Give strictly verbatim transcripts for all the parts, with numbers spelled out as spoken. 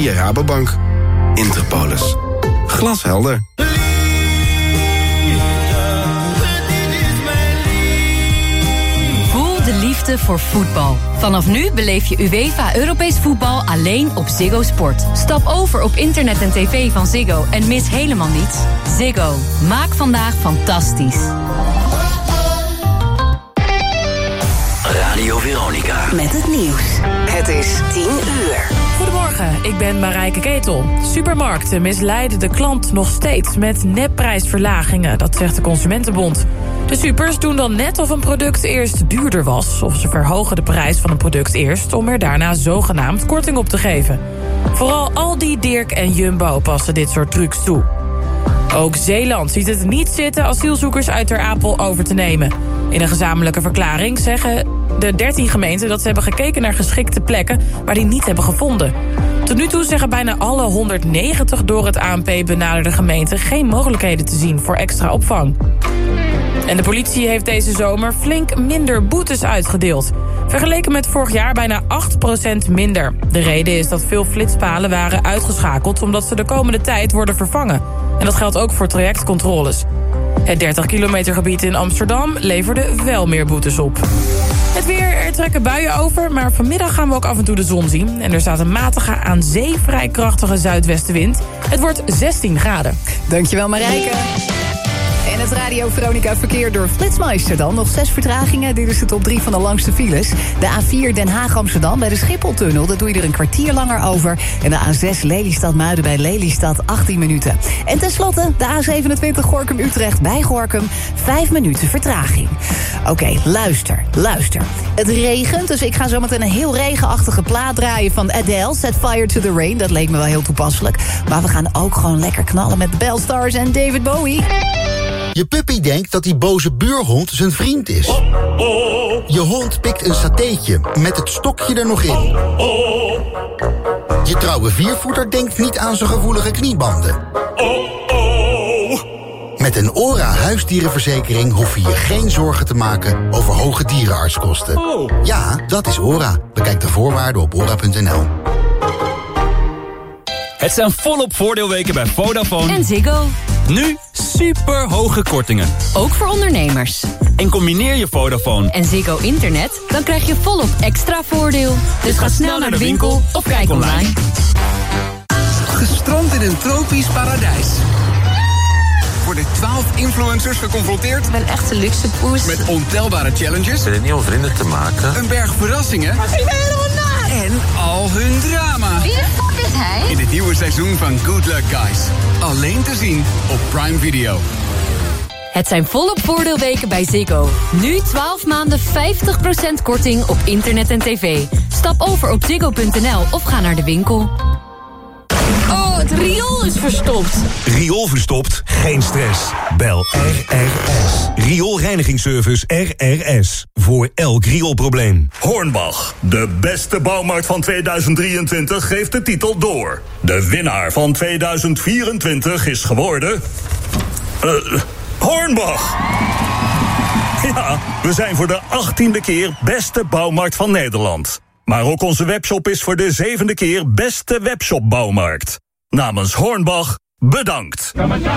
via Rabobank. Interpolis. Glashelder. Voel de liefde voor voetbal. Vanaf nu beleef je UEFA Europees voetbal alleen op Ziggo Sport. Stap over op internet en tv van Ziggo en mis helemaal niets. Ziggo. Maak vandaag fantastisch. Radio Veronica. Met het nieuws. Het is tien uur. Goedemorgen, ik ben Marijke Ketel. Supermarkten misleiden de klant nog steeds met nepprijsverlagingen, dat zegt de Consumentenbond. De supers doen dan net of een product eerst duurder was, of ze verhogen de prijs van een product eerst om er daarna zogenaamd korting op te geven. Vooral Aldi, Dirk en Jumbo passen dit soort trucs toe. Ook Zeeland ziet het niet zitten asielzoekers uit Ter Apel over te nemen. In een gezamenlijke verklaring zeggen de dertien gemeenten dat ze hebben gekeken naar geschikte plekken, maar die niet hebben gevonden. Tot nu toe zeggen bijna alle honderdnegentig door het A N P benaderde gemeenten geen mogelijkheden te zien voor extra opvang. En de politie heeft deze zomer flink minder boetes uitgedeeld. Vergeleken met vorig jaar bijna acht procent minder. De reden is dat veel flitspalen waren uitgeschakeld omdat ze de komende tijd worden vervangen. En dat geldt ook voor trajectcontroles. Het dertig kilometer gebied in Amsterdam leverde wel meer boetes op. Het weer, er trekken buien over, maar vanmiddag gaan we ook af en toe de zon zien. En er staat een matige, aan zee vrij krachtige zuidwestenwind. Het wordt zestien graden. Dankjewel Marijke. En het Radio Veronica verkeer door Flitsmeister dan. Nog zes vertragingen. Dit is de top drie van de langste files. De A vier Den Haag-Amsterdam bij de Schipholtunnel. Daar doe je er een kwartier langer over. En de A zes Lelystad-Muiden bij Lelystad achttien minuten. En tenslotte de A zevenentwintig Gorinchem-Utrecht bij Gorinchem. vijf minuten vertraging. Oké, okay, luister, luister. Het regent, dus ik ga zo meteen een heel regenachtige plaat draaien van Adele. Set Fire to the Rain. Dat leek me wel heel toepasselijk. Maar we gaan ook gewoon lekker knallen met de Bellstars en David Bowie. Je puppy denkt dat die boze buurhond zijn vriend is. Je hond pikt een satéetje met het stokje er nog in. Je trouwe viervoeter denkt niet aan zijn gevoelige kniebanden. Met een ORA huisdierenverzekering hoef je je geen zorgen te maken over hoge dierenartskosten. Ja, dat is ORA. Bekijk de voorwaarden op ora punt n l. Het zijn volop voordeelweken bij Vodafone en Ziggo. Nu super hoge kortingen. Ook voor ondernemers. En combineer je Vodafone en Ziggo Internet, dan krijg je volop extra voordeel. Dus, dus ga snel naar de winkel of kijk online. Gestrand in een tropisch paradijs. Worden twaalf influencers geconfronteerd met echte luxe poes. Met ontelbare challenges. Met nieuwe vrienden te maken. Een berg verrassingen. Maar ik ben helemaal naar. En al hun drama. Wie de fuck is hij? In het nieuwe seizoen van Good Luck Guys. Alleen te zien op Prime Video. Het zijn volop voordeelweken bij Ziggo. Nu twaalf maanden vijftig procent korting op internet en tv. Stap over op ziggo punt n l of ga naar de winkel. Oh, het riool is verstopt. Riool verstopt? Geen stress. Bel R R S. Rioolreinigingsservice R R S. Voor elk rioolprobleem. Hornbach, de beste bouwmarkt van tweeduizend drieëntwintig, geeft de titel door. De winnaar van tweeduizend vierentwintig is geworden... Uh, Hornbach. Ja, we zijn voor de achttiende keer beste bouwmarkt van Nederland. Maar ook onze webshop is voor de zevende keer beste webshopbouwmarkt. Namens Hornbach, bedankt.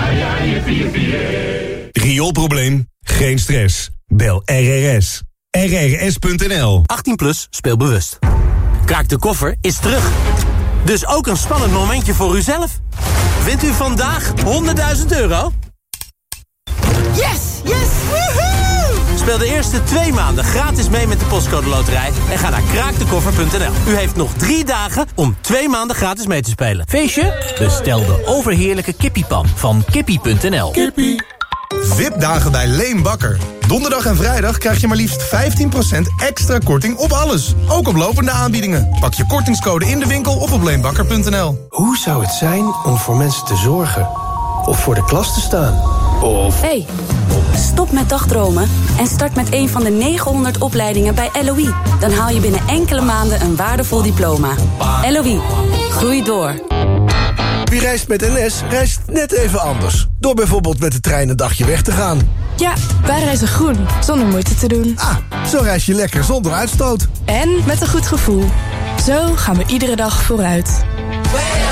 Rioolprobleem? Geen stress. Bel R R S. R R S punt n l. achttien plus, speel bewust. Kraak de koffer is terug. Dus ook een spannend momentje voor uzelf. Wint u vandaag honderdduizend euro? Yes! Yes! Woehoe! Speel de eerste twee maanden gratis mee met de Postcode Loterij en ga naar kraak de koffer punt n l. U heeft nog drie dagen om twee maanden gratis mee te spelen. Feestje? Bestel de overheerlijke kippiepan van kippie punt n l. Kippie. V I P-dagen bij Leen Bakker. Donderdag en vrijdag krijg je maar liefst vijftien procent extra korting op alles. Ook op lopende aanbiedingen. Pak je kortingscode in de winkel of op leenbakker punt n l. Hoe zou het zijn om voor mensen te zorgen? Of voor de klas te staan? Of... Hey, stop met dagdromen en start met een van de negenhonderd opleidingen bij L O I. Dan haal je binnen enkele maanden een waardevol diploma. L O I. Groei door. Wie reist met N S, reist net even anders. Door bijvoorbeeld met de trein een dagje weg te gaan. Ja, wij reizen groen, zonder moeite te doen. Ah, zo reis je lekker zonder uitstoot. En met een goed gevoel. Zo gaan we iedere dag vooruit.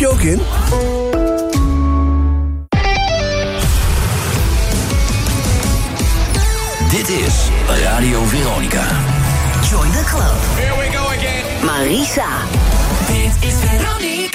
je ook in? Dit is Radio Veronica. Join the club. Here we go again. Marisa. Dit is Veronica.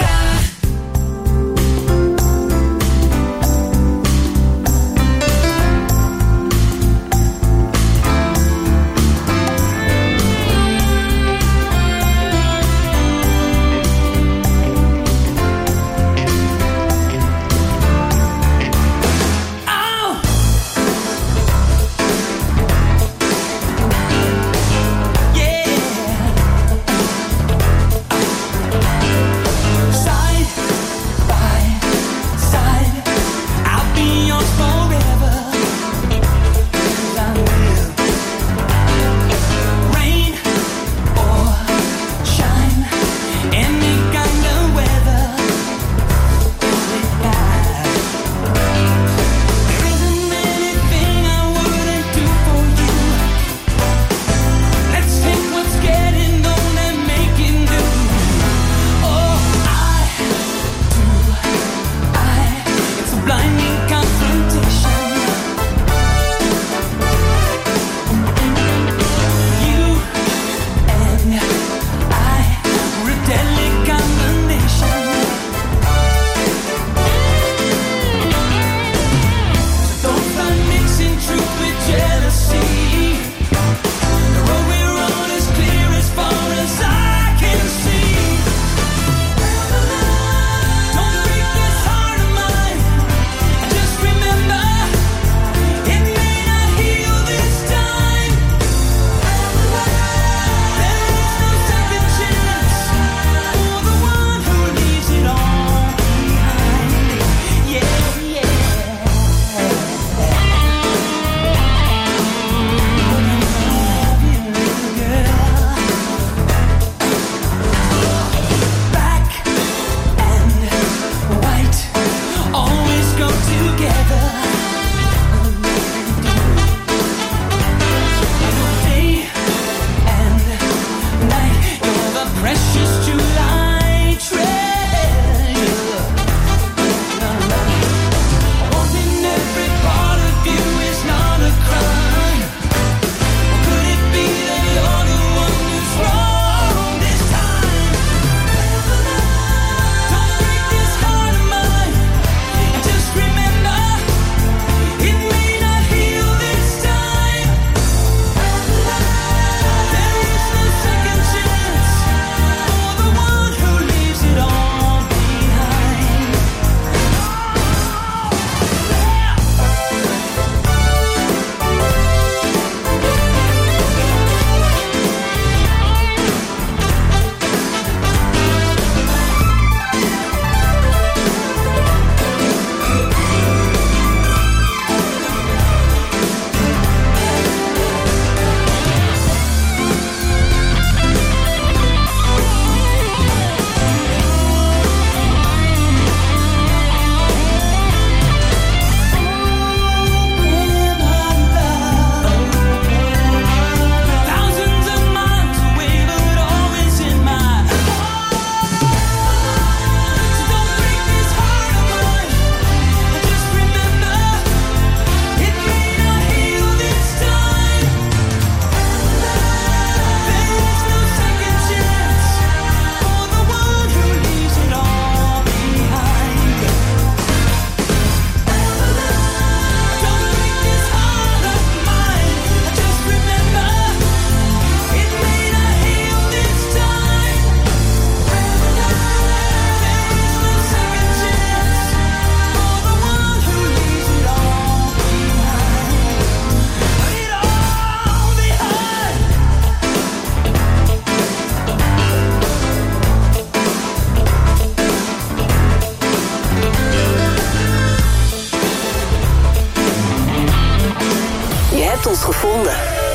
hebt ons gevonden.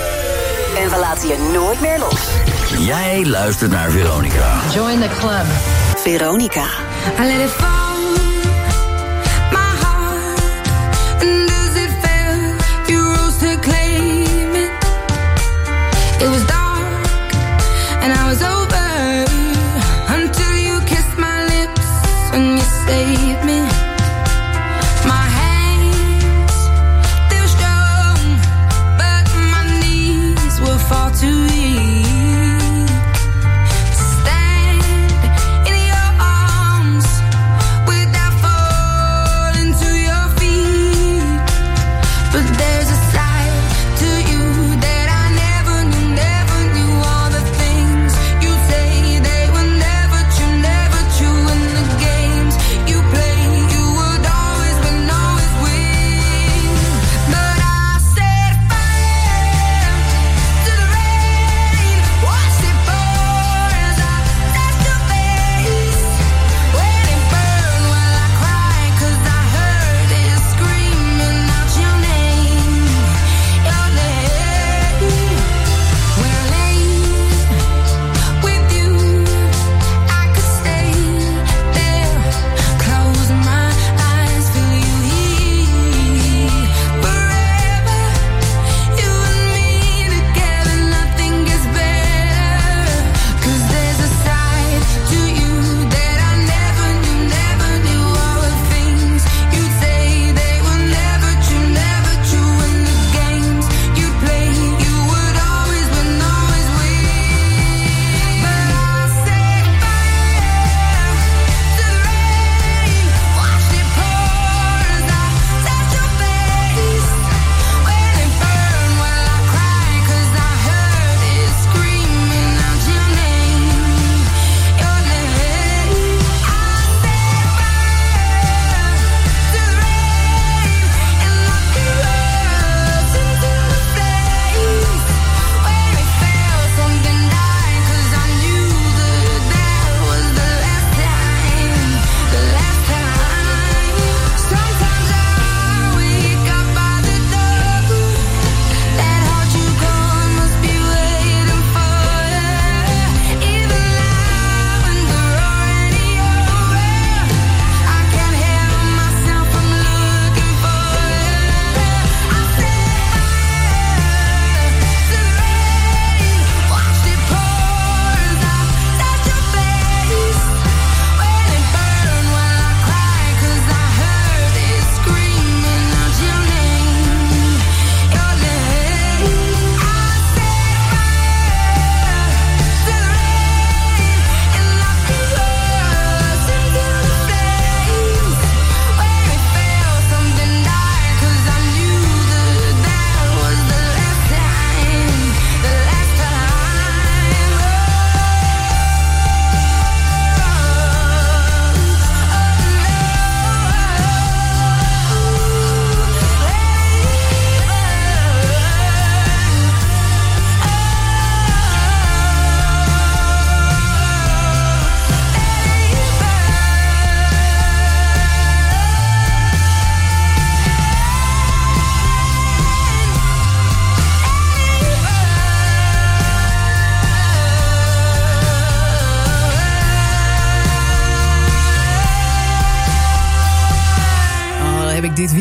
En we laten je nooit meer los. Jij luistert naar Veronica. Join the club. Veronica. I let it fall, my heart. And as it fell, you rose to claim it. It was dark, and I was over until you kissed my lips. And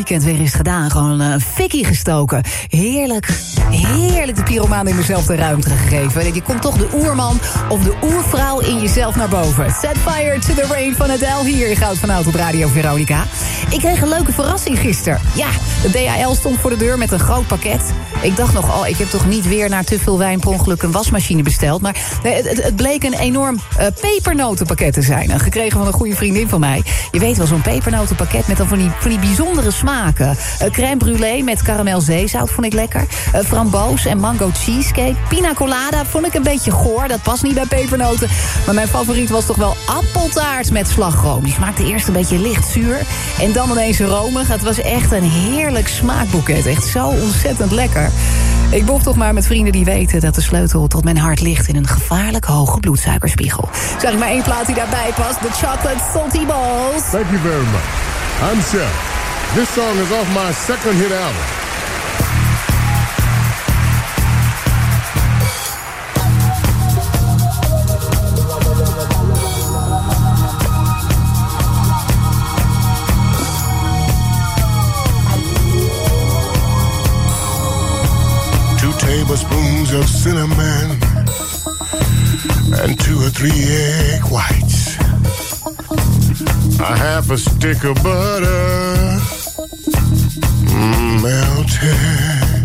weekend weer is gedaan. Gewoon een fikkie gestoken. Heerlijk, heerlijk de pyromaan in mezelf de ruimte gegeven. Je komt toch de oerman of de oervrouw in jezelf naar boven. Set fire to the rain van Adele hier in Goud van Oud op Radio Veronica. Ik kreeg een leuke verrassing gisteren. Ja, de D H L stond voor de deur met een groot pakket. Ik dacht nog, oh, ik heb toch niet weer na te veel wijn per ongeluk een wasmachine besteld. Maar het, het, het bleek een enorm uh, pepernotenpakket te zijn. Uh, gekregen van een goede vriendin van mij. Je weet wel, zo'n pepernotenpakket met dan van die, van die bijzondere smaken. Uh, crème brûlée met karamel-zeezout vond ik lekker. Uh, framboos en mango cheesecake. Pina colada vond ik een beetje goor. Dat past niet bij pepernoten. Maar mijn favoriet was toch wel appeltaart met slagroom. Die smaakte eerst een beetje licht zuur. En dan ineens romig. Het was echt een heerlijk smaakboeket. Echt zo ontzettend lekker. Ik bof toch maar met vrienden die weten dat de sleutel tot mijn hart ligt in een gevaarlijk hoge bloedsuikerspiegel. Zeg ik maar één plaat die daarbij past. The Chocolate Salty Balls. Thank you very much. I'm Chef. This song is off my second hit album. Tablespoons of cinnamon and two or three egg whites, a half a stick of butter mm, melted.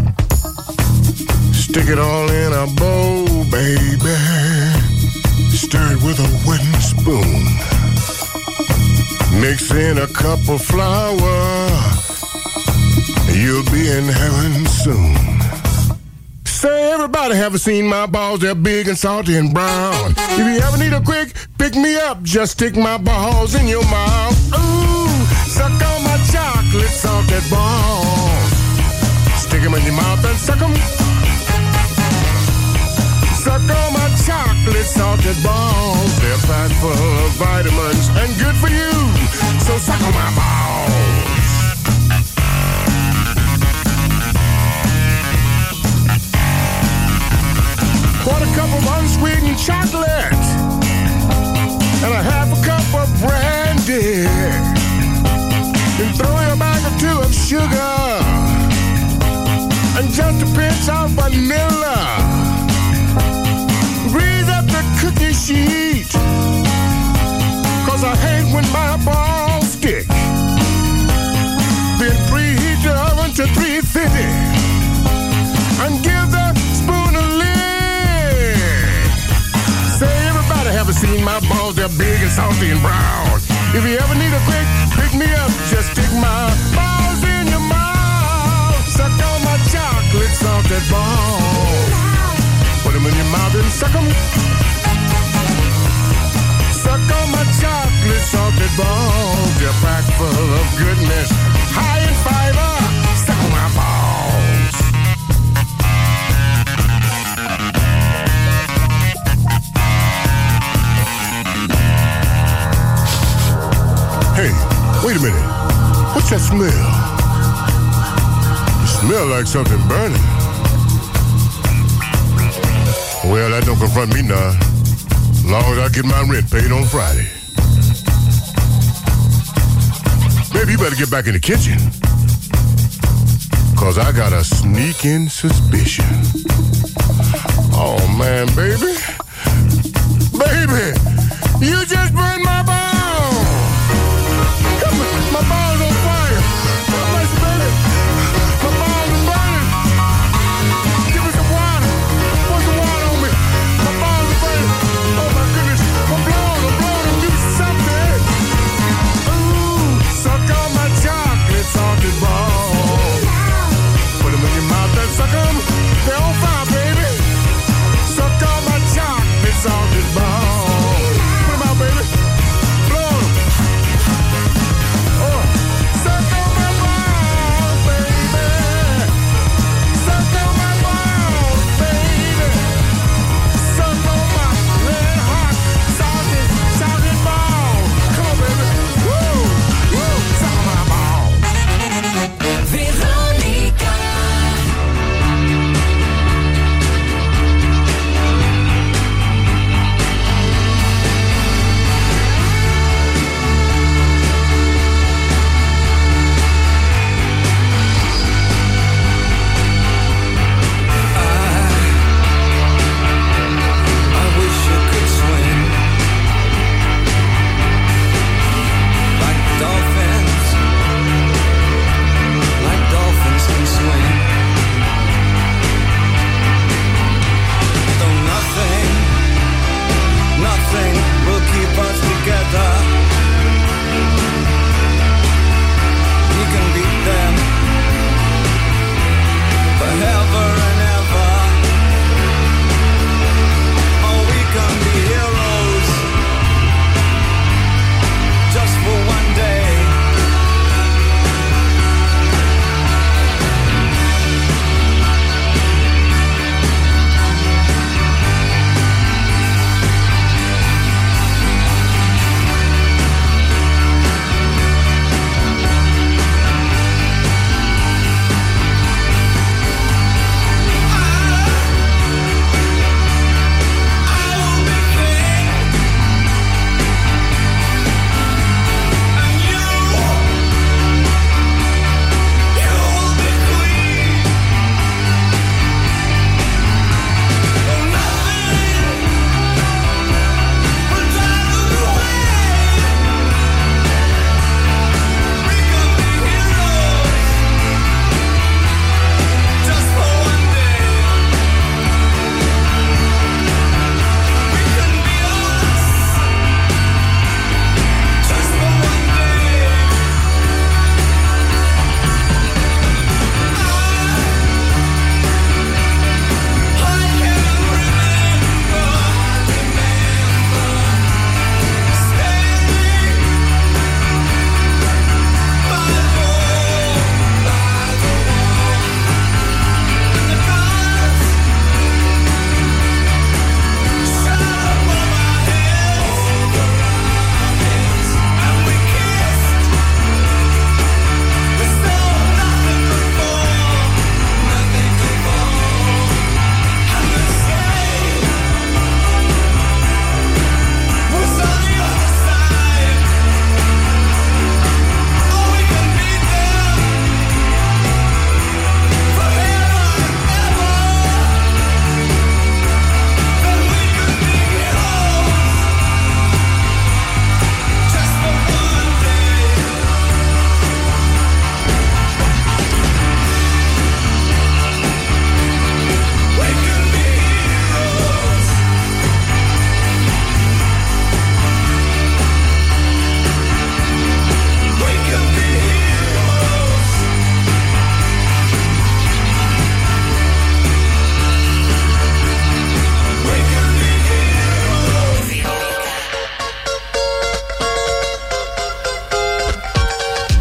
Stick it all in a bowl, baby. Stir it with a wooden spoon. Mix in a cup of flour. You'll be in heaven soon. Say, everybody haven't seen my balls, they're big and salty and brown. If you ever need a quick pick-me-up, just stick my balls in your mouth. Ooh, suck on my chocolate salted balls. Stick them in your mouth and suck them. Suck on my chocolate salted balls. They're packed full of vitamins and good for you. So suck on my balls. Quarter cup of unsweetened chocolate and a half a cup of brandy. Then throw in a bag or two of sugar and just a pinch of vanilla. Grease up the cookie sheet, cause I hate when my balls stick. Then preheat the oven to three fifty and give the spoon a lick. Ever seen my balls? They're big and salty and brown. If you ever need a quick pick-me-up, just stick my balls in your mouth. Suck on my chocolate salted balls. Put them in your mouth and suck them. Suck on my chocolate salted balls. They're packed full of goodness, high in fiber. Suck on my balls. Hey, wait a minute. What's that smell? It smells like something burning. Well, that don't confront me now. As long as I get my rent paid on Friday. Maybe you better get back in the kitchen. Cause I got a sneaking suspicion. Oh, man, baby. Baby, you just burned my balls. My balls on fire. My place, baby. My balls are burning. Give me some water. Pour some water on me. My balls are burning. Oh my goodness. I'm blowing. I'm blowing. I'm doing something. Ooh, suck on my chocolate salted balls. Put them in your mouth and suck them. They're on fire, baby. Suck on my chocolate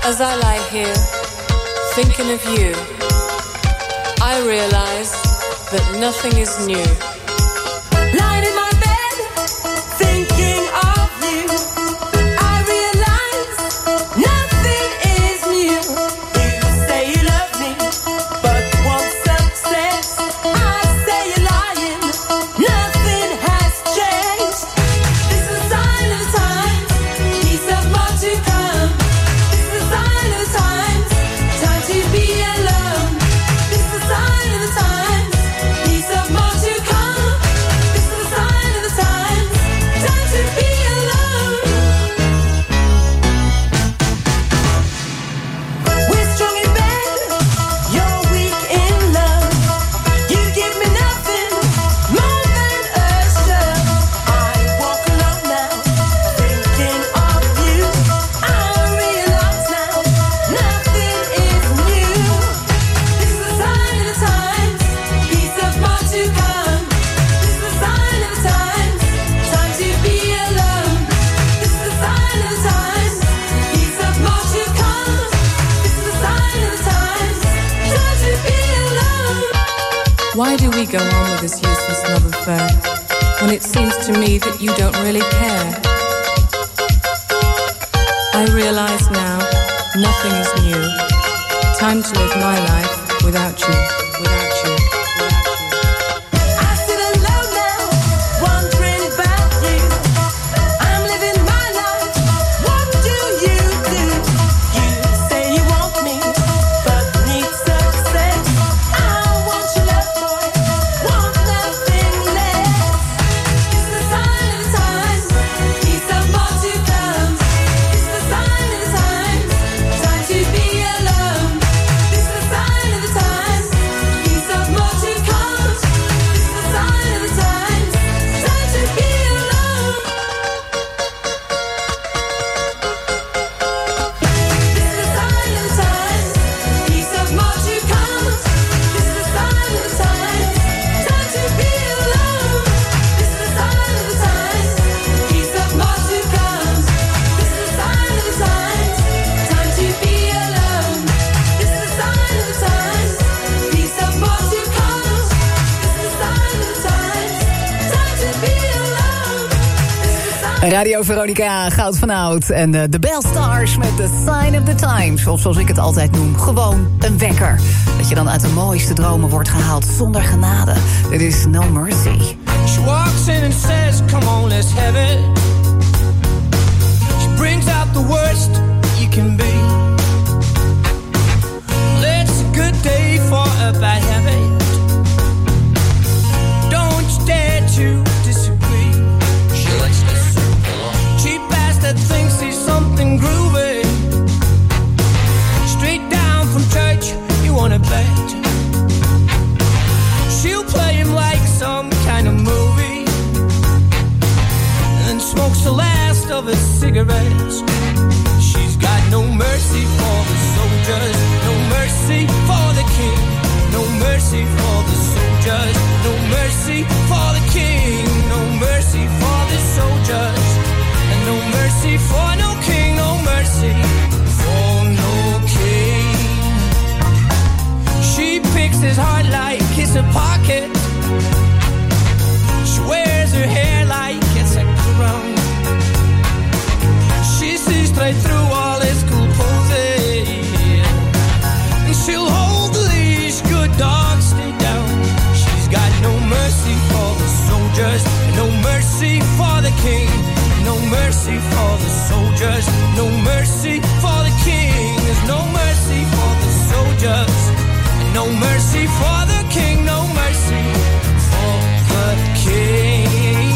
As I lie here, thinking of you, I realize that nothing is new. Lying in my bed, thinking of you, I realize nothing is new. You say you love me, but want success. I say you're lying, nothing has changed. This is a sign of the times, peace of more to come. This is a sign of the times, time to be alone. This is a sign of the times, peace of more to come. This is a sign of the times, time to be alone. We're strong in bed, you're weak in love. You give me nothing more than a shove. I walk alone now, thinking of you. I realize now, nothing is new. This is a sign of the times, peace of more to come. This is a sign of the times, time to be alone. This is a sign of the times, peace of more to come. This is a sign of the times, time to be alone. Why do we go on with this useless love affair when it seems to me that you don't really care? I realize now nothing is new. Time to live my life without you, without you, without you. I sit alone now, wondering about you. I'm living my life, what do you do? You say you want me, but need success. I want your love, boy, want nothing less. This is a sign of the times, peace of more to come. This is a sign of the times, time to be alone. This is a sign of the times, peace of more to come. This is a sign of the times, time to be alone. This is a sign of the times, peace of more to come. This is a sign of the times, time to be alone. This is a sign of the times, peace of more to come. This is a sign of the times, time to be alone. This is a sign of the times, peace of more to come. This is a sign of the times, time to be alone. Radio Veronica, goud van oud. En uh, de Bell Stars met The Sign of the Times. Of zoals ik het altijd noem, gewoon een wekker. Dat je dan uit de mooiste dromen wordt gehaald zonder genade. Dit is No Mercy. She walks in and says, come on, let's have it. She brings out the worst you can be. It's a good day for a bad habit. Don't you dare to disagree. She likes to circle on. Cheap ass that thinks he's something groovy. Straight down from church, you wanna bet. She'll play him like some kind of movie, and then smokes the last of his cigarettes. She's got no mercy for the soldiers, no mercy for the king, no mercy for the soldiers, no mercy for the king, no mercy for the soldiers, and no mercy for no king, no mercy for no king. She picks his heart like it's a pocket. She wears her hair like it's a crown. She sees straight through all his cool poses, and she'll hold the leash, good dog, stay down. She's got no mercy for the soldiers, no mercy for the king, no mercy for the soldiers, no mercy for the king. There's no mercy for the soldiers, no mercy for the king, no mercy for the king.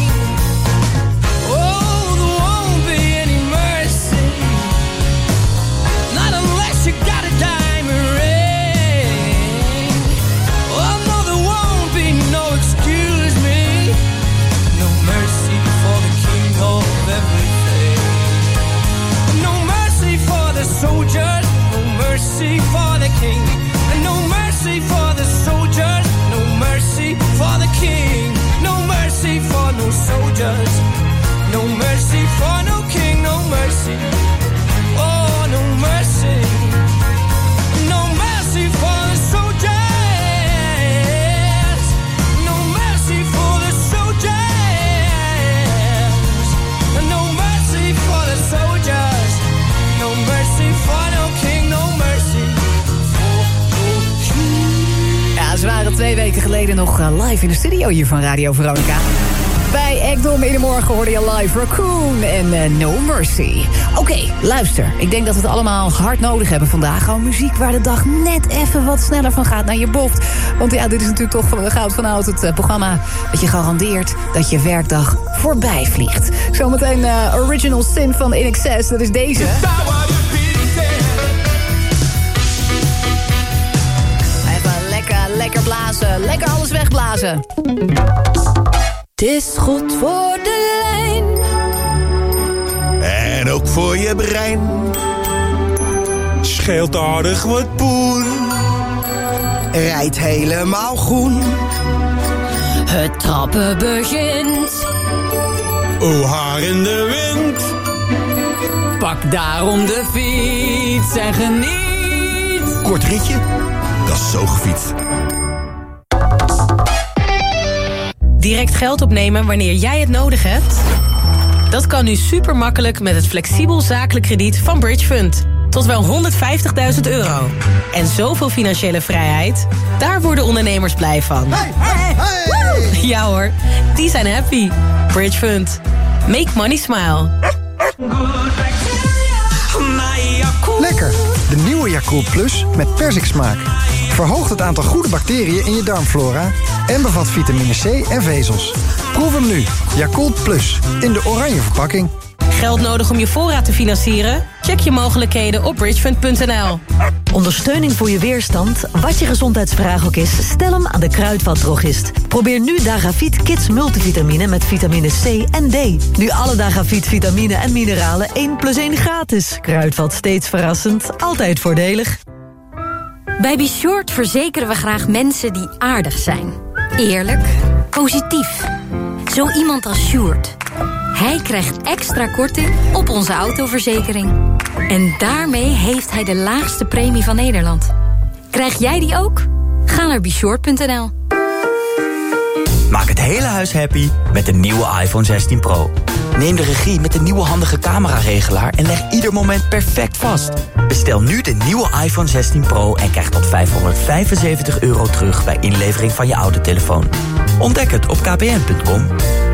Oh, there won't be any mercy, not unless you got a diamond ring. Oh, no, there won't be no excuse me, no mercy for the king of everything. No mercy for the soldiers, no mercy for the king, and no mercy for the soldiers, no mercy for the king, no mercy twee weken geleden nog uh, live in de studio hier van Radio Veronica. Bij Ekdom in de morgen hoorde je live Raccoon en uh, No Mercy. Oké, okay, luister. Ik denk dat we het allemaal hard nodig hebben vandaag. Gewoon muziek waar de dag net even wat sneller van gaat naar je boft. Want ja, dit is natuurlijk toch van de goud van oud. Het uh, programma dat je garandeert dat je werkdag voorbij vliegt. Zometeen uh, Original Sin van In Excess. Dat is deze. Even lekker, lekker blazen. Lekker alles wegblazen. Het is goed voor de lijn. En ook voor je brein. Scheelt aardig wat poen. Rijdt helemaal groen. Het trappen begint. O, haar in de wind. Pak daarom de fiets en geniet. Kort ritje, dat is zo gefietst. Direct geld opnemen wanneer jij het nodig hebt? Dat kan nu super makkelijk met het flexibel zakelijk krediet van Bridge Fund. Tot wel honderdvijftigduizend euro. En zoveel financiële vrijheid, daar worden ondernemers blij van. Hey, hey, hey. Ja hoor, die zijn happy. Bridge Fund. Make money smile. Lekker, de nieuwe Yakult Plus met persiksmaak. Verhoogt het aantal goede bacteriën in je darmflora en bevat vitamine C en vezels. Proef hem nu, Yakult Plus, in de oranje verpakking. Geld nodig om je voorraad te financieren? Check je mogelijkheden op bridgefund punt n l. Ondersteuning voor je weerstand, wat je gezondheidsvraag ook is, stel hem aan de Kruidvatdrogist. Probeer nu Dagavit Kids Multivitamine met vitamine C en D. Nu alle Dagavit vitamine en mineralen één plus één gratis. Kruidvat steeds verrassend, altijd voordelig. Bij Be Short verzekeren we graag mensen die aardig zijn. Eerlijk, positief. Zo iemand als Sjoerd. Hij krijgt extra korting op onze autoverzekering. En daarmee heeft hij de laagste premie van Nederland. Krijg jij die ook? Ga naar be short punt n l. Maak het hele huis happy met de nieuwe iPhone zestien Pro. Neem de regie met de nieuwe handige cameraregelaar en leg ieder moment perfect vast. Bestel nu de nieuwe iPhone zestien Pro en krijg tot vijfhonderdvijfenzeventig euro terug bij inlevering van je oude telefoon. Ontdek het op k p n punt com.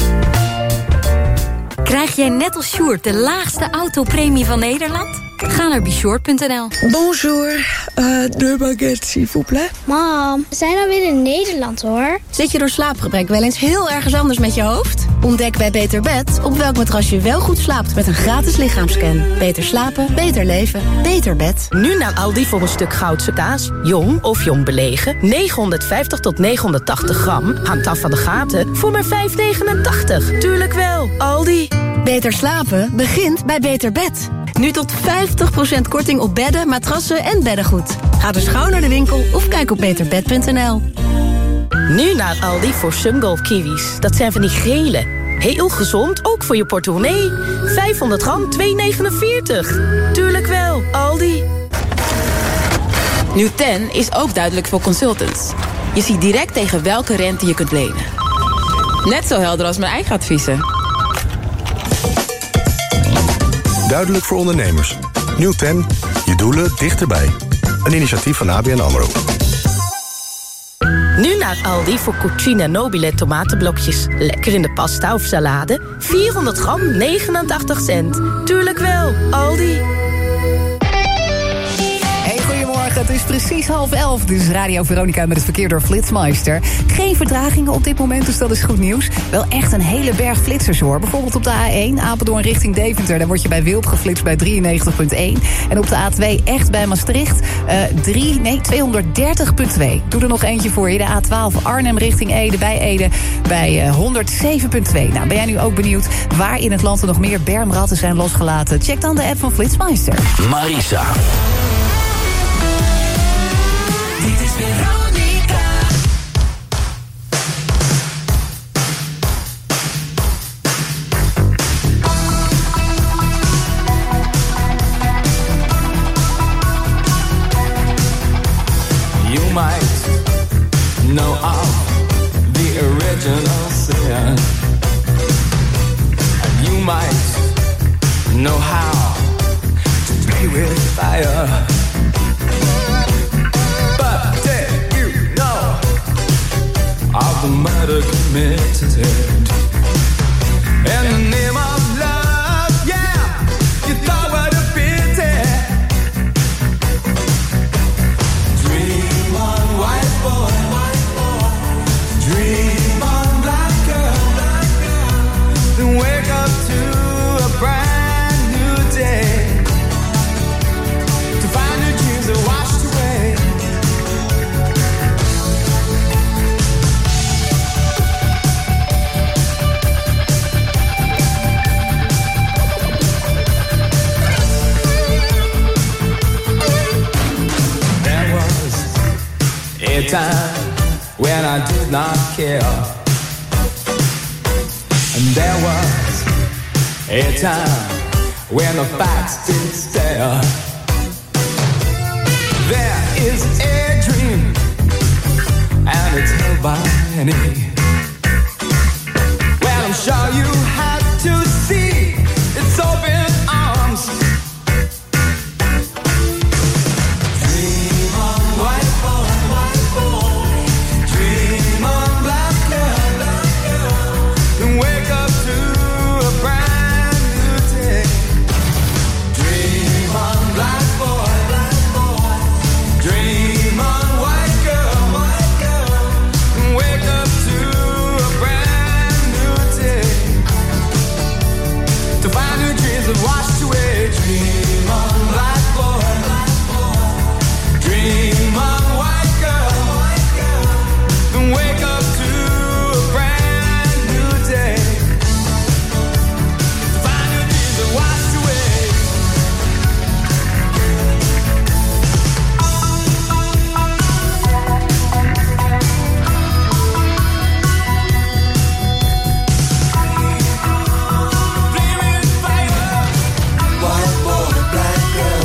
Krijg jij net als Sjoerd de laagste autopremie van Nederland? Ga naar be short punt n l. Bonjour, uh, deux baguettes, s'il vous plaît. Mam, we zijn alweer in Nederland, hoor. Zit je door slaapgebrek wel eens heel ergens anders met je hoofd? Ontdek bij Beter Bed op welk matras je wel goed slaapt met een gratis lichaamscan. Beter slapen, beter leven, beter bed. Nu naar Aldi voor een stuk Goudse kaas. Jong of jong belegen. negenhonderdvijftig tot negenhonderdtachtig gram. Hangt af van de gaten. Voor maar vijf negenentachtig. Tuurlijk wel, Aldi. Beter slapen begint bij Beter Bed. Nu tot vijftig procent korting op bedden, matrassen en beddengoed. Ga dus gauw naar de winkel of kijk op beter bed punt n l. Nu naar Aldi voor Sungolf kiwis. Dat zijn van die gele. Heel gezond, ook voor je portemonnee. vijfhonderd gram, twee negenenveertig. Tuurlijk wel, Aldi. Nu ten is ook duidelijk voor consultants. Je ziet direct tegen welke rente je kunt lenen. Net zo helder als mijn eigen adviezen. Duidelijk voor ondernemers. Nieuw ten, je doelen dichterbij. Een initiatief van A B N AMRO. Nu naar Aldi voor Cucina Nobile tomatenblokjes. Lekker in de pasta of salade. vierhonderd gram, negenentachtig cent. Tuurlijk wel, Aldi. Het is precies half elf, dus Radio Veronica met het verkeer door Flitsmeister. Geen vertragingen op dit moment, dus dat is goed nieuws. Wel echt een hele berg flitsers hoor. Bijvoorbeeld op de A één, Apeldoorn richting Deventer. Daar word je bij Wilp geflitst bij drieënnegentig komma één. En op de A twee echt bij Maastricht, uh, drie, nee, tweehonderddertig komma twee. Doe er nog eentje voor je. De A twaalf Arnhem richting Ede bij Ede bij uh, honderdzeven komma twee. Nou, ben jij nu ook benieuwd waar in het land er nog meer bermratten zijn losgelaten? Check dan de app van Flitsmeister. Marisa. Dit is Veronica. You might know of the original sin. And you might know how to play with fire. But did you know of the murder committed. In the name of love, yeah, you thought what a pity. Dream on, white boy, white boy. Dream on, black girl, black girl. Then wake up to a brand new day. To find your dreams are washed away. A time when I did not care, and there was a time when the facts did stare. There is a dream, and it's held by many. Well, I'm sure you had to see its open arms. Dream on, white boy. Wake up to a brand new day. Dream on, black boy, black boy. Dream on, white girl, white girl. Wake up to a brand new day. To find your dreams have washed away. Dream on, black boy, black boy. Dream on, white girl, white girl. Wake up to a brand new day. Washed away. Flaming fire. White boy, black girl.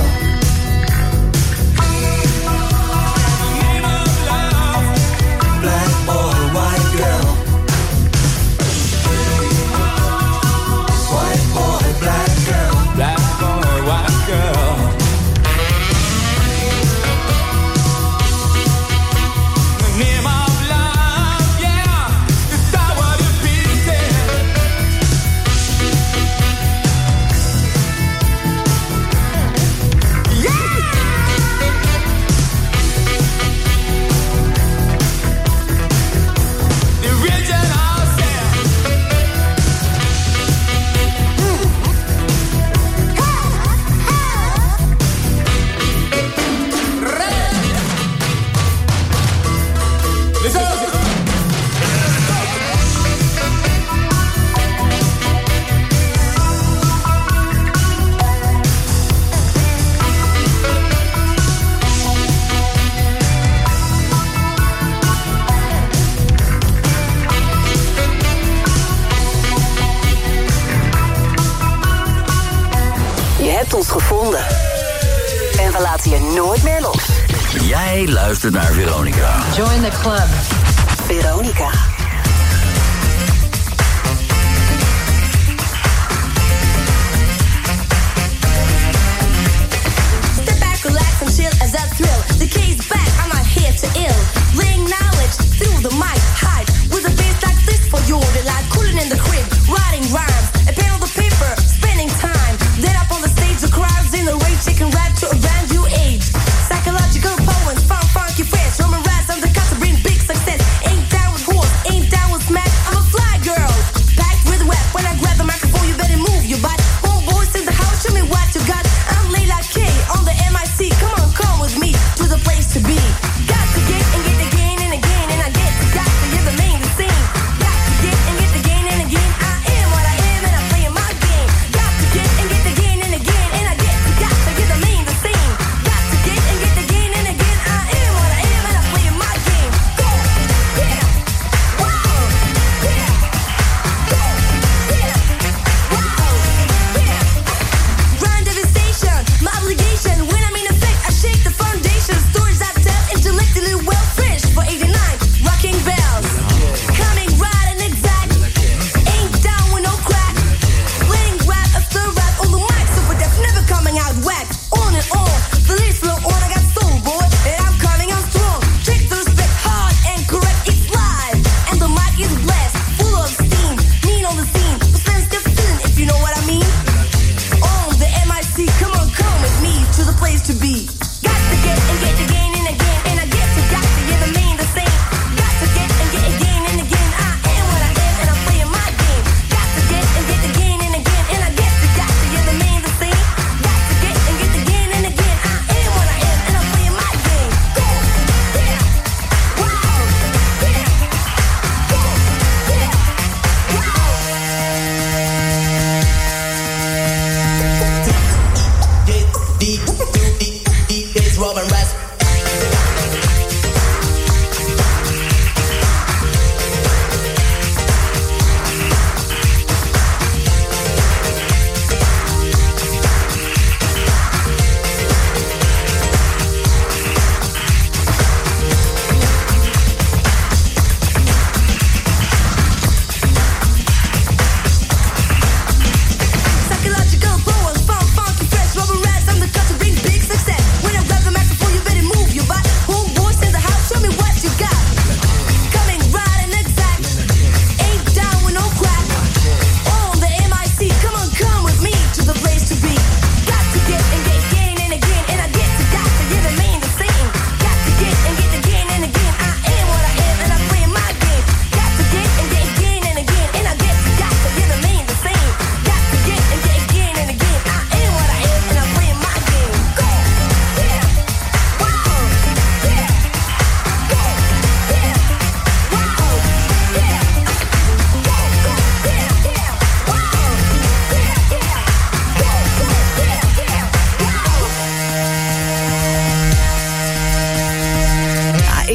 Name of love. Black boy, white girl. White boy, black girl. Black boy, white girl. The name of love, yeah, the tower to beat it. Yeah! The original sound. Je hebt ons gevonden. En we laten je nooit meer los. Jij luistert naar Veronica. Join the club. Veronica. Step back, relax and chill as I thrill. The key's back, I'm not here to ill. Bring knowledge through the mic, hide with a bass like this for your delight. Cooling in the crib, writing rhymes, a pen on the paper, spending time. Then up on the stage, the crowds in the rage, taking rap to a brand new age. Psychological poems, fun, funky fresh, Roman rats on the cut to bring big success. Ain't down with horse,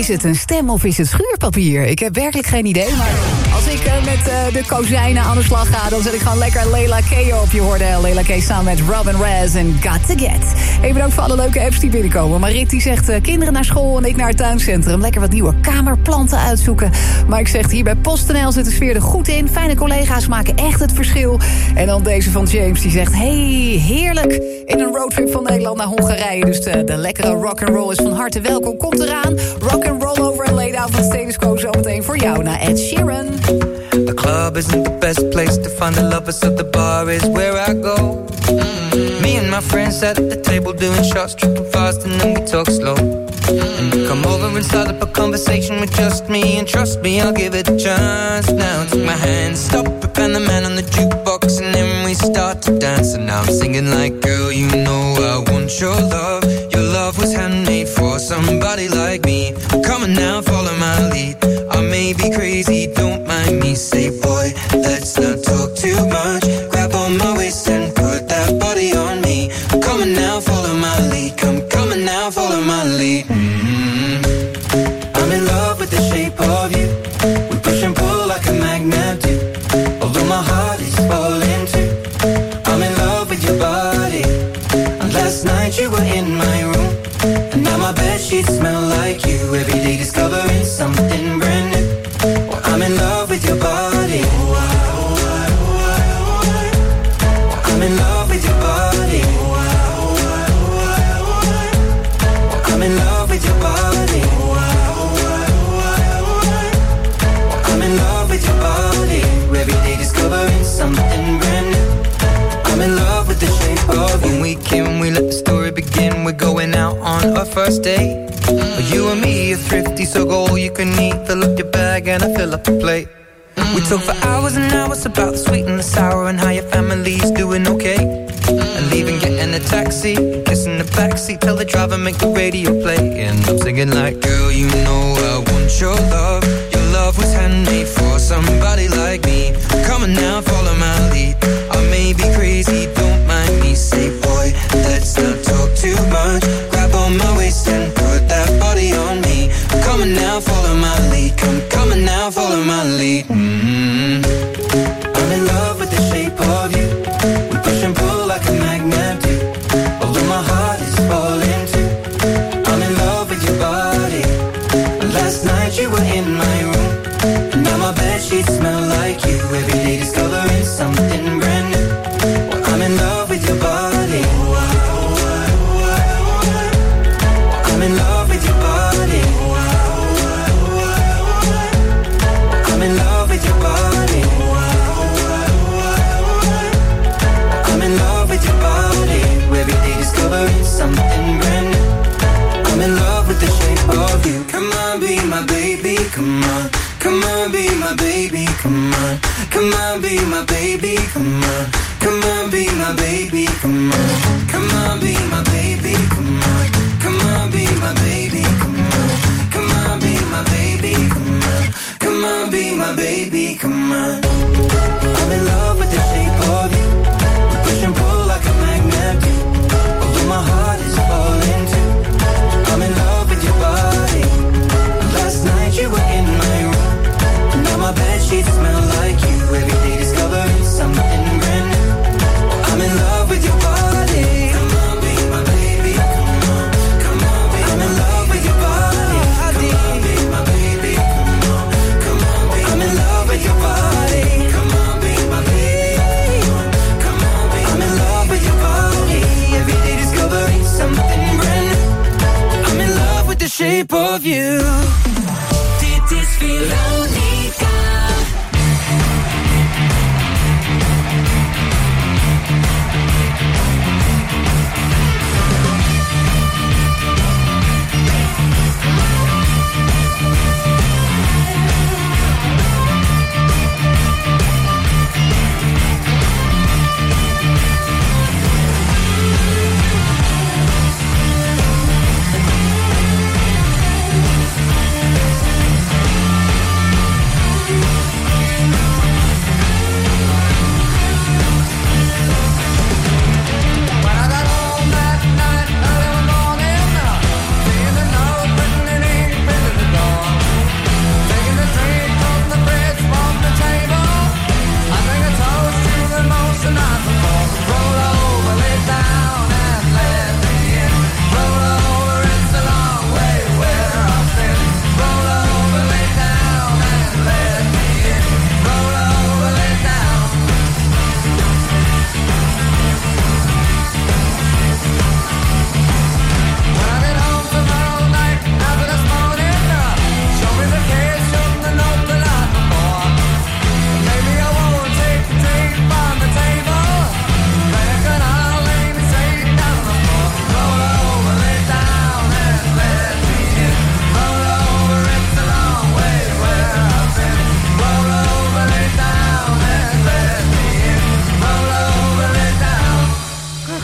het een stem of is het schuurpapier? Ik heb werkelijk geen idee, maar als ik uh, met uh, de kozijnen aan de slag ga... dan zet ik gewoon lekker Leila K op je hoorde. Leila K samen met Robin Rez en Got To Get. Even ook voor alle leuke apps die binnenkomen. Marit die zegt uh, kinderen naar school en ik naar het tuincentrum. Lekker wat nieuwe kamerplanten uitzoeken. Mike zegt hier bij PostNL zit de sfeer er goed in. Fijne collega's maken echt het verschil. En dan deze van James die zegt... hey, heerlijk in een roadtrip van Nederland naar Hongarije. Dus de, de lekkere rock'n'roll is van harte welkom. Komt eraan. Rock'n'roll over en laid out van Status Quo zometeen voor jou naar Ed Sheeran. The club isn't the best place to find the lovers, so the bar is where I go. Mm-hmm. Me and my friends at the table doing shots, tripping fast and then we talk slow. Mm-hmm. And come over and start up a conversation with just me, and trust me, I'll give it a chance. Now take my hand, stop it, and the man on the jukebox, and then we start to dance. And now I'm singing like, girl, you know I want your love. Your love was handmade for somebody like me. Come on now, follow my lead. I may be crazy, don't mind me. Say, boy, let's not talk too much. Grab on my waist and put that body on me. Come on now, follow my lead. Come, come on now, follow my lead. Mm-hmm. I'm in love with the shape of you. We push and pull like a magnet do. Although my heart is falling too. I'm in love with your body. And last night you were in my room. And now my bedsheets smell like you. Every day discovering something brand new. Well, I'm in love with your body. I'm in love with your body. I'm in love with your body. I'm in love with your body. Every day discovering something brand new. I'm in love with the shape of you. When we came, we let the story begin. We're going out on our first date. Mm-hmm. You and me are thrifty, so go all you can eat. Fill up your bag and I fill up the plate. Mm-hmm. We talk for hours and hours about the sweet and the sour and how your family's doing okay. Mm-hmm. And leaving, getting a taxi, kissing the backseat, tell the driver make the radio play. And I'm singing like, girl, you know I want your love. Your love was handmade for somebody like me. Come on now, follow my lead. I may be crazy, don't mind me. Say, boy, let's not talk too much. Grab on my waist and put that body on me. Come on now, follow my lead. Come, come on now, follow my lead. Mm-hmm. I'm in love with the shape of you. We push and pull like a magnet do. Although my heart is falling too. I'm in love with your body. Last night you were in my room. And now my bedsheets smell like you. Every day discovering something brand new. Well, I'm in love with your body. I'm in love with your body. I'm in love with your body. I'm in love with your body. Every day discovering something brand new. I'm in love with the shape of you. Come on, be my baby, come on. Come on, be my baby, come on. Come on, be my baby, come on. Come on, be my baby, come on. Come on, be my baby, come on. Come on, be my baby, come on. Come on, be my baby, come on. Come on, be my baby, come on. I'm in love with the shape of you. We push and pull like a magnet do. Although my heart is falling too. I'm in love with your body. Last night you were in my room. Now my bedsheets smell like you. Every day discovering something brand new. I'm in love with your body. Come on, be my baby. Come on, come on, be I'm in love with your body. Come on, be my baby. Come on, come on, be I'm in love with your body. Come on, be my baby. Come on, be I'm in love with your body. Every day discovering something brand new. I'm in love with the shape of you. Dit is Veronica.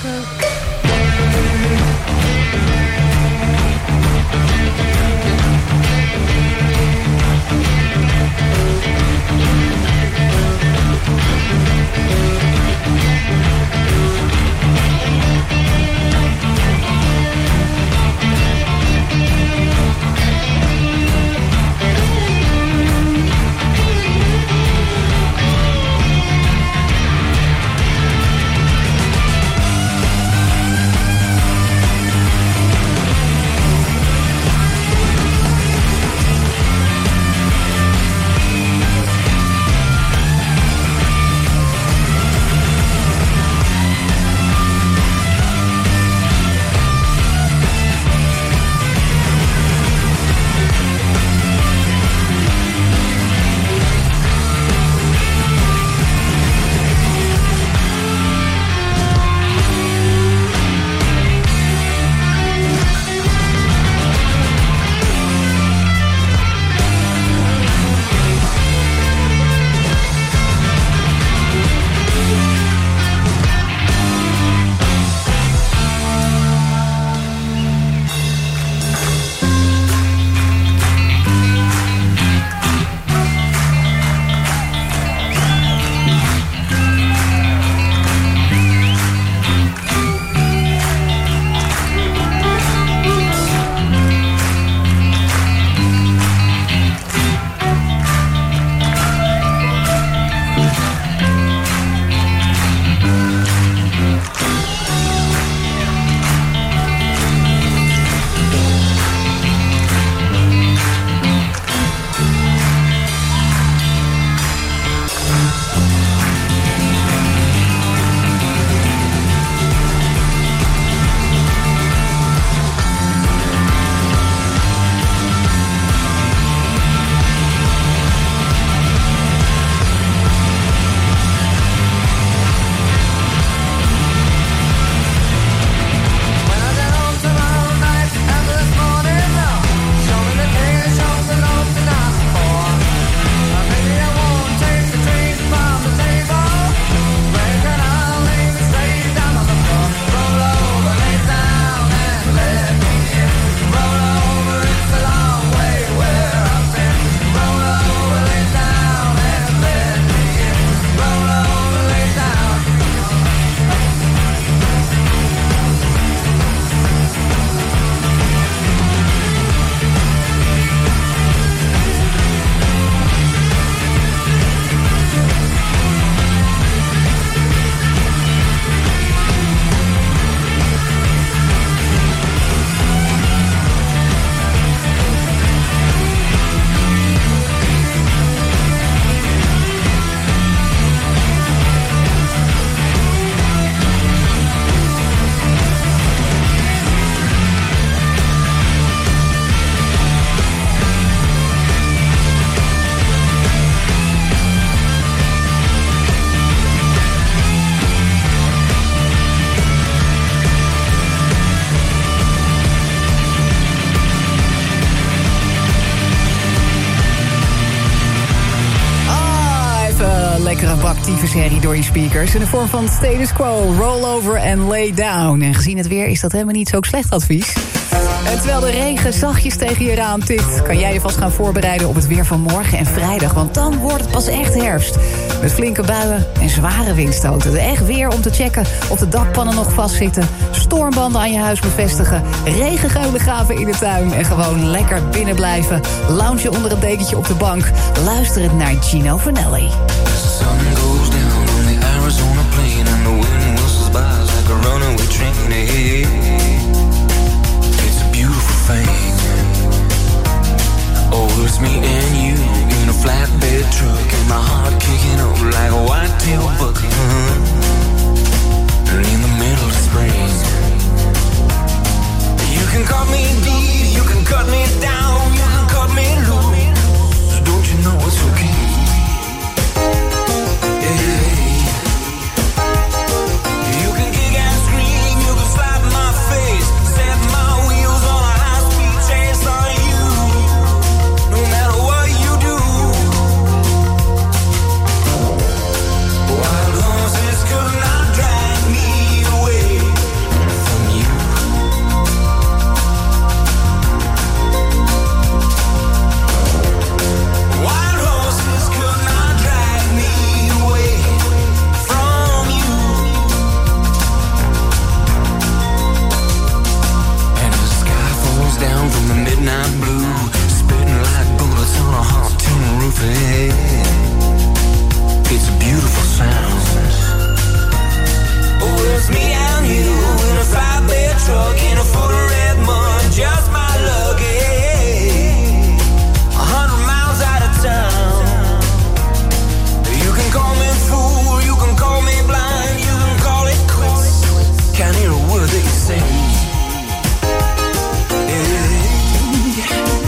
lekkere bak tyfusherrie door je speakers. In de vorm van status quo, roll over en lay down. En gezien het weer is dat helemaal niet zo'n slecht advies. En terwijl de regen zachtjes tegen je raam tikt, kan jij je vast gaan voorbereiden op het weer van morgen en vrijdag. Want dan wordt het pas echt herfst. Met flinke buien en zware windstoten. De echt weer om te checken of de dakpannen nog vastzitten. Stormbanden aan je huis bevestigen. Regenkuilen graven in de tuin. En gewoon lekker binnen blijven. Lounge onder een dekentje op de bank. Luisterend naar Gino Vanelli. Arizona plain and the wind whistles by like a runaway train. Hey, it's a beautiful thing. Oh, it's me and you in a flatbed truck, and my heart kicking up like a white-tail buck. In the middle of spring, you can cut me deep, you can cut me down, you can cut me loose. Don't you know it's okay? Yeah. midnight blue, spitting like bullets on a hot tin roof ahead. It's a beautiful sound. Oh, it's me and you in a five-bed truck in a full of red mud, just my lucky. A hundred miles out of town. You can call me fool, you can call me blind, you can call it quits. Can't hear a word that you say. Yeah.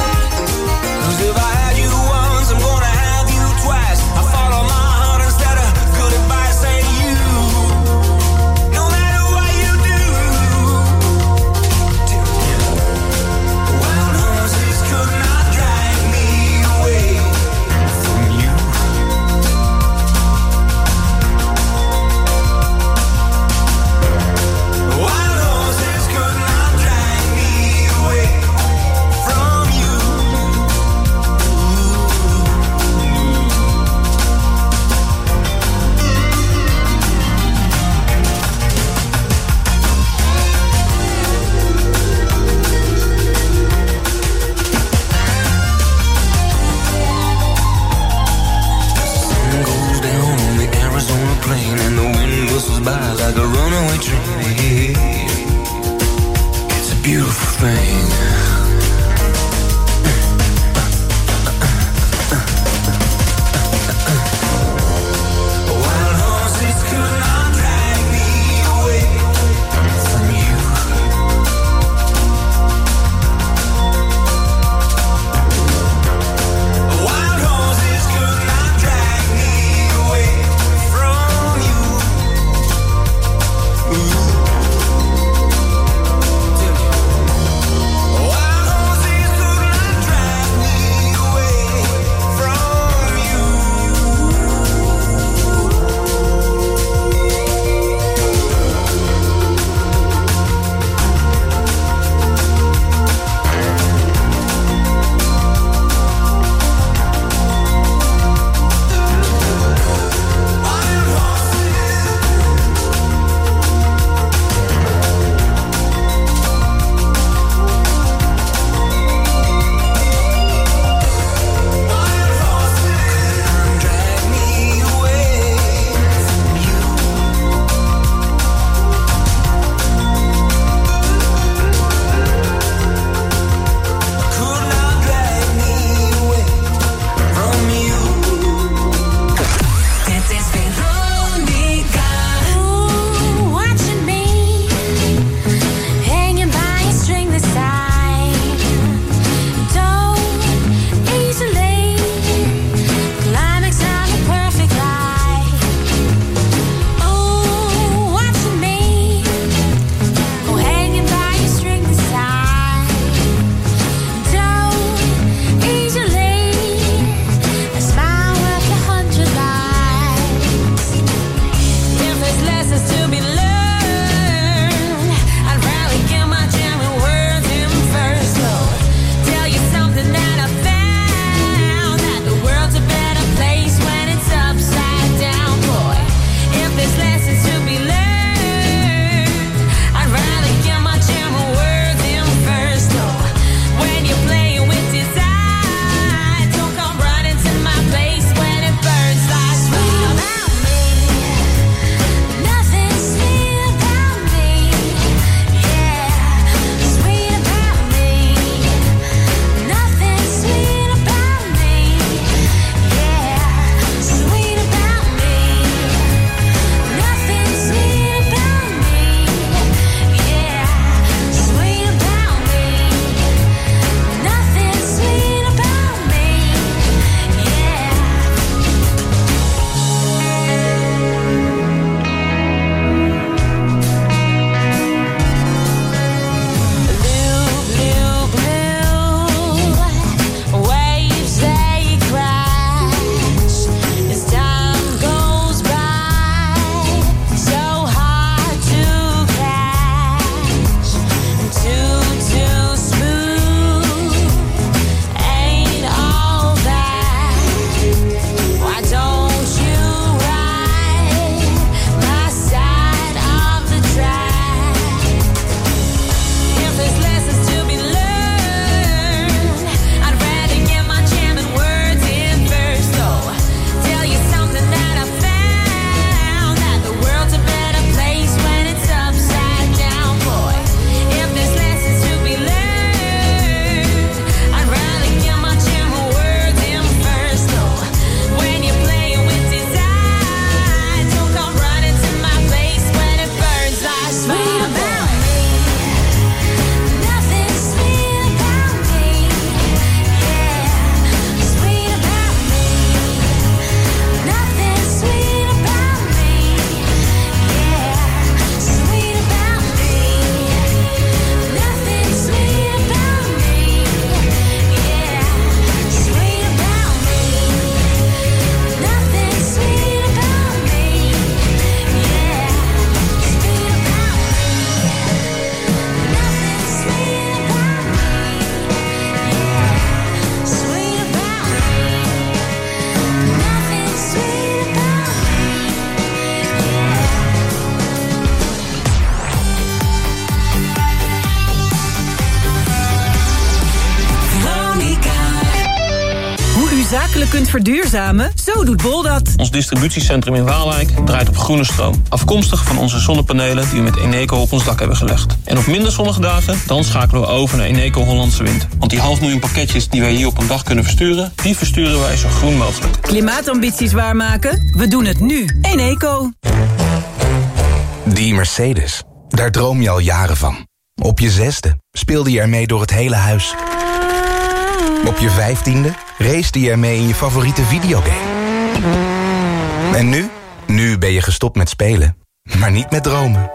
zakelijk kunt verduurzamen? Zo doet Bol dat. Ons distributiecentrum in Waalwijk draait op groene stroom. Afkomstig van onze zonnepanelen die we met Eneco op ons dak hebben gelegd. En op minder zonnige dagen, dan schakelen we over naar Eneco Hollandse Wind. Want die half miljoen pakketjes die wij hier op een dag kunnen versturen, die versturen wij zo groen mogelijk. Klimaatambities waarmaken? We doen het nu. Eneco. Die Mercedes, daar droom je al jaren van. Op je zesde speelde je ermee door het hele huis. Op je vijftiende racede je ermee in je favoriete videogame. En nu? Nu ben je gestopt met spelen, maar niet met dromen.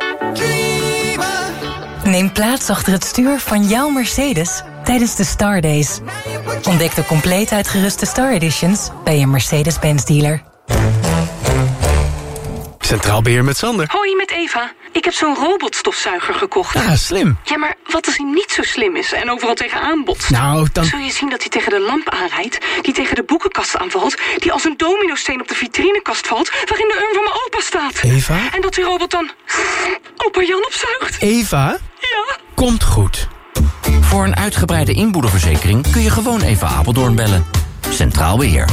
Neem plaats achter het stuur van jouw Mercedes tijdens de Star Days. Ontdek de compleet uitgeruste Star Editions bij je Mercedes-Benz dealer. Centraal Beheer met Sander. Hoi, met Eva. Ik heb zo'n robotstofzuiger gekocht. Ah, slim. Ja, maar wat als hij niet zo slim is en overal tegenaan botst? Nou, dan... Zul je zien dat hij tegen de lamp aanrijdt, die tegen de boekenkast aanvalt, die als een dominosteen op de vitrinekast valt, waarin de urn van mijn opa staat. Eva? En dat die robot dan opa Jan opzuigt. Eva? Ja? Komt goed. Voor een uitgebreide inboedelverzekering kun je gewoon even Apeldoorn bellen. Centraal Beheer.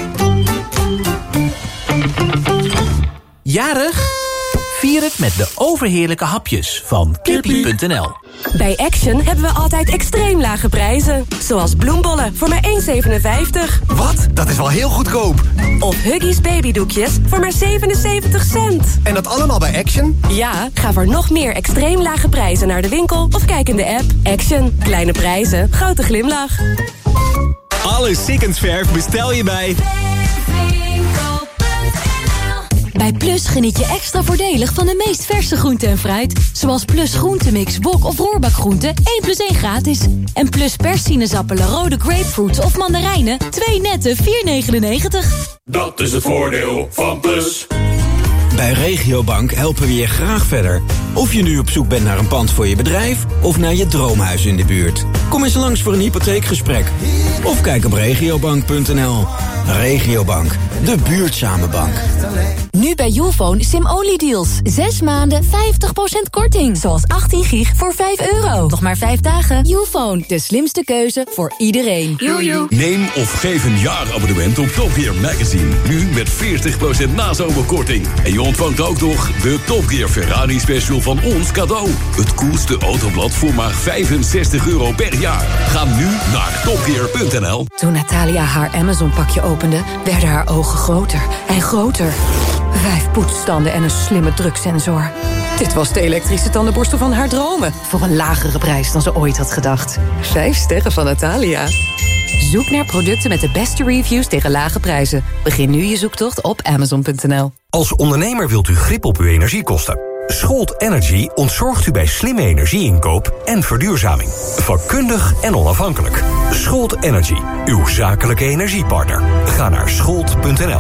Jarig? Vier het met de overheerlijke hapjes van Kippie punt n l. Bij Action hebben we altijd extreem lage prijzen. Zoals bloembollen voor maar één zevenenvijftig. Wat? Dat is wel heel goedkoop. Of Huggies babydoekjes voor maar zevenenzeventig cent. En dat allemaal bij Action? Ja, ga voor nog meer extreem lage prijzen naar de winkel of kijk in de app. Action. Kleine prijzen, grote glimlach. Alle Sikkensverf bestel je bij... Bij Plus geniet je extra voordelig van de meest verse groente en fruit. Zoals Plus groentemix, wok of roerbakgroenten, één plus één gratis. En Plus perssinezappelen, rode grapefruits of mandarijnen, twee nette vier negenennegentig. Dat is het voordeel van Plus. Bij Regiobank helpen we je graag verder. Of je nu op zoek bent naar een pand voor je bedrijf of naar je droomhuis in de buurt. Kom eens langs voor een hypotheekgesprek. Of kijk op regiobank punt n l. Regiobank, de buurtzame bank. Nu bij Youfone sim-only deals. Zes maanden, vijftig procent korting. Zoals achttien gig voor vijf euro. Nog maar vijf dagen. Youfone, de slimste keuze voor iedereen. Jojo. Neem of geef een jaarabonnement op Top Gear Magazine. Nu met veertig procent nazomerkorting. En je ontvangt ook nog de Top Gear Ferrari Special van ons cadeau. Het coolste autoblad voor maar vijfenzestig euro per jaar. Ga nu naar topgear punt n l. Toen Natalia haar Amazon-pakje opende, werden haar ogen groter en groter. Vijf poetsstanden en een slimme druksensor. Dit was de elektrische tandenborstel van haar dromen. Voor een lagere prijs dan ze ooit had gedacht. Vijf sterren van Natalia. Zoek naar producten met de beste reviews tegen lage prijzen. Begin nu je zoektocht op amazon punt n l. Als ondernemer wilt u grip op uw energiekosten. Scholt Energy ontzorgt u bij slimme energieinkoop en verduurzaming. Vakkundig en onafhankelijk. Scholt Energy, uw zakelijke energiepartner. Ga naar scholt punt n l.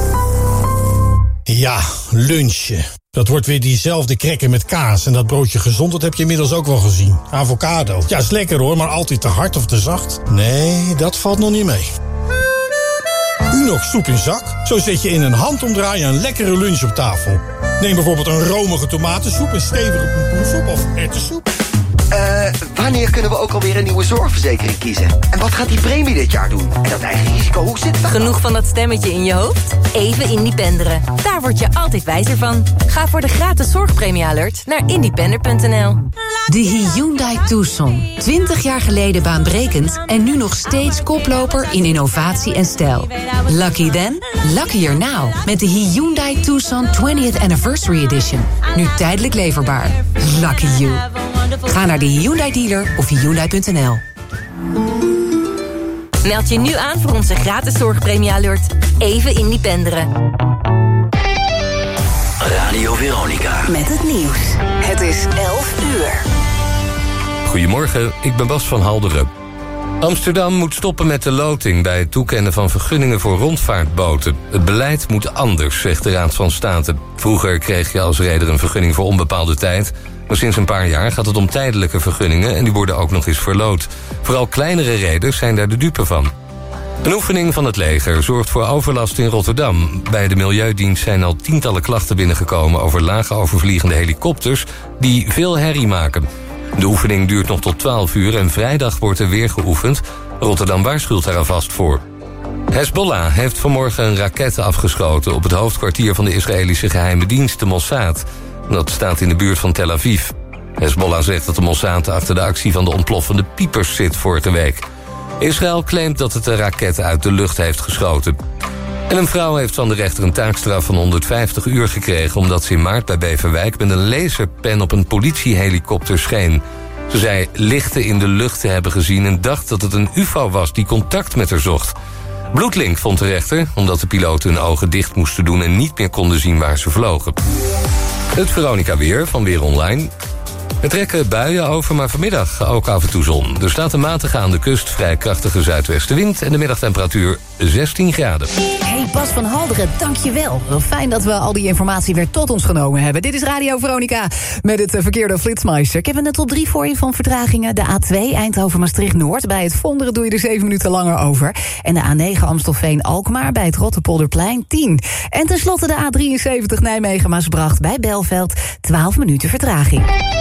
Ja, lunchen. Dat wordt weer diezelfde krekken met kaas. En dat broodje gezond, dat heb je inmiddels ook wel gezien. Avocado. Ja, is lekker hoor, maar altijd te hard of te zacht? Nee, dat valt nog niet mee. Unox soep in zak. Zo zet je in een handomdraai een lekkere lunch op tafel. Neem bijvoorbeeld een romige tomatensoep, een stevige pompoensoep of erwtensoep. Eh, uh, wanneer kunnen we ook alweer een nieuwe zorgverzekering kiezen? En wat gaat die premie dit jaar doen? En dat eigen risico, hoe zit dat? Genoeg van dat stemmetje in je hoofd? Even independeren. Daar word je altijd wijzer van. Ga voor de gratis zorgpremie-alert naar independer punt n l. De Hyundai Tucson. twintig jaar geleden baanbrekend en nu nog steeds koploper in innovatie en stijl. Lucky then? Luckier now. Met de Hyundai Tucson twentieth Anniversary Edition. Nu tijdelijk leverbaar. Lucky you. Ga naar de Hyundai dealer of hyundai punt n l. Meld je nu aan voor onze gratis zorgpremie-alert. Even independeren. Radio Veronica. Met het nieuws. Het is elf uur. Goedemorgen, ik ben Bas van Halderen. Amsterdam moet stoppen met de loting bij het toekennen van vergunningen voor rondvaartboten. Het beleid moet anders, zegt de Raad van State. Vroeger kreeg je als reder een vergunning voor onbepaalde tijd. Maar sinds een paar jaar gaat het om tijdelijke vergunningen en die worden ook nog eens verloot. Vooral kleinere reders zijn daar de dupe van. Een oefening van het leger zorgt voor overlast in Rotterdam. Bij de Milieudienst zijn al tientallen klachten binnengekomen over lage overvliegende helikopters die veel herrie maken. De oefening duurt nog tot twaalf uur en vrijdag wordt er weer geoefend. Rotterdam waarschuwt daar alvast voor. Hezbollah heeft vanmorgen een raket afgeschoten op het hoofdkwartier van de Israëlische geheime dienst, de Mossad. Dat staat in de buurt van Tel Aviv. Hezbollah zegt dat de Mossad achter de actie van de ontploffende piepers zit vorige week. Israël claimt dat het een raket uit de lucht heeft geschoten. En een vrouw heeft van de rechter een taakstraf van honderdvijftig uur gekregen... omdat ze in maart bij Beverwijk met een laserpen op een politiehelikopter scheen. Ze zei lichten in de lucht te hebben gezien en dacht dat het een U F O was die contact met haar zocht. Bloedlink vond de rechter, omdat de piloten hun ogen dicht moesten doen... en niet meer konden zien waar ze vlogen. Het Veronica Weer van Weer Online. Er trekken buien over, maar vanmiddag ook af en toe zon. Er staat een matige aan de kust, vrij krachtige zuidwestenwind... en de middagtemperatuur zestien graden. Hey Bas van Halderen, dankjewel. Wel fijn dat we al die informatie weer tot ons genomen hebben. Dit is Radio Veronica met het verkeer door Flitsmeister. Ik heb een top drie voor je van vertragingen. De A twee Eindhoven-Maastricht-Noord. Bij het Vonderen doe je er zeven minuten langer over. En de A negen Amstelveen-Alkmaar bij het Rotterpolderplein tien. En tenslotte de A drieënzeventig Nijmegen-Maasbracht bij Belveld. twaalf minuten vertraging.